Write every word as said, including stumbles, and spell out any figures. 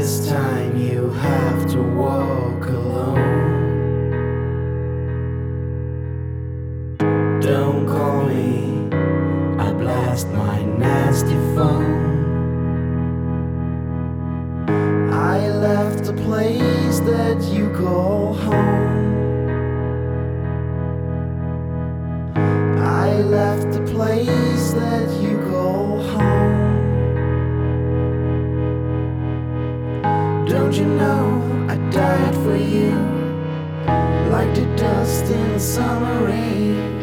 This time you have to walk alone. Don't call me, I blast my nasty phone. I left a place that you call home. I left a place that you call home. Don't you know I died for you, like the dust in summer rain.